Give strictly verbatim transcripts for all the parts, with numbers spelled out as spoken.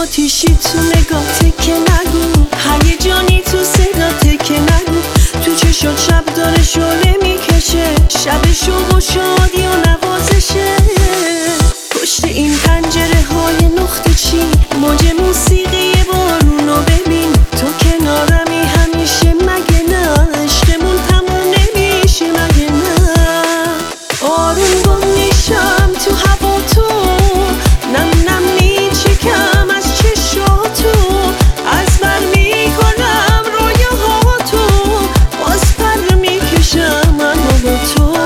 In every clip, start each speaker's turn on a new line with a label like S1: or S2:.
S1: آتیشی تو نگاه که نگو، هیجانی تو صدا که نگو، تو چشات شب داره شعله میکشه، شب شوق و شادی و نوازشه. پشت این پنجره های نقطه چی موج موسیقی بارونو ببین، تو کنارمی همیشه مگه نه، عشقمون تموم نمیشه مگه نه. آروم گم میشم تو هوا تو، نم نم میچکم از چشاتو، از بر میکنم رویاهاتو، باز پر میکشم اما با تو.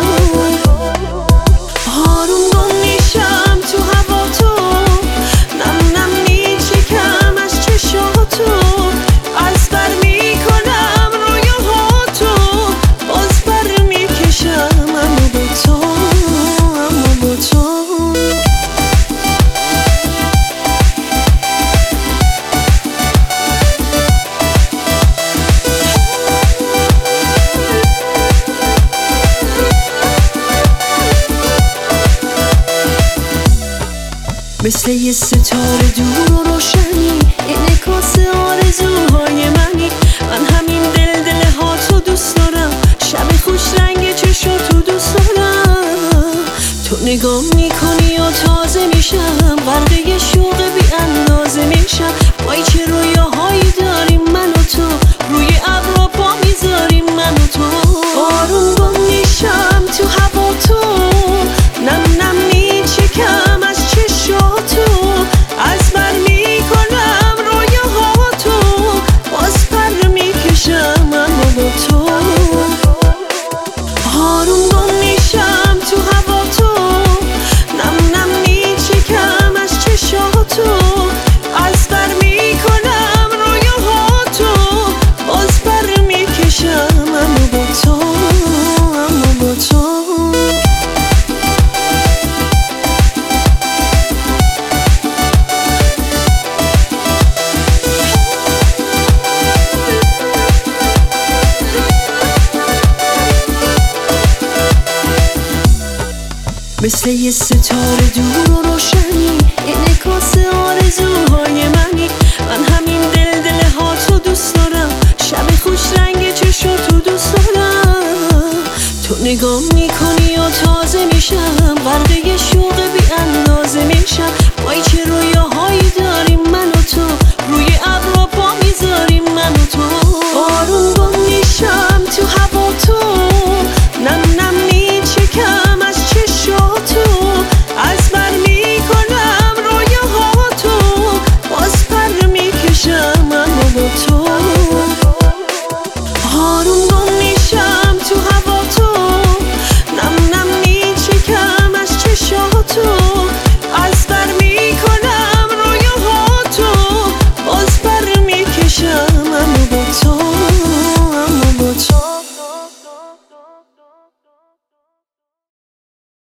S1: آروم گم میشم تو هوا تو، نم نم میچکم از چشاتو، از بر میکنم رویاهاتو، باز پر میکشم اما با تو، اما با تو. مثل یه ستاره دور و روشنی، انعکاس آرزوهای منی، من همین دل دل ها تو دوست دارم، شب خوش رنگ چشاتو دوست دارم. تو نگاه میکنی و تازه میشم، غرقه شوق بی اندازه میشم. وای چه رویاهایی داریم من و تو، روی ابرا پا میذاریم من و تو. آروم گم میشم تو هوا تو، نم نم میچکم از چشاتو، از بر میکنم رویاهاتو، باز پر میکشم اما با تو. آروم گم میشم تو هوا تو، نم نم میچکم از چشاتو، از بر میکنم رویاهاتو، باز پر میکشم اما با تو، اما با تو. مثل یه ستاره دور و روشنی، انعکاس آرزوهای من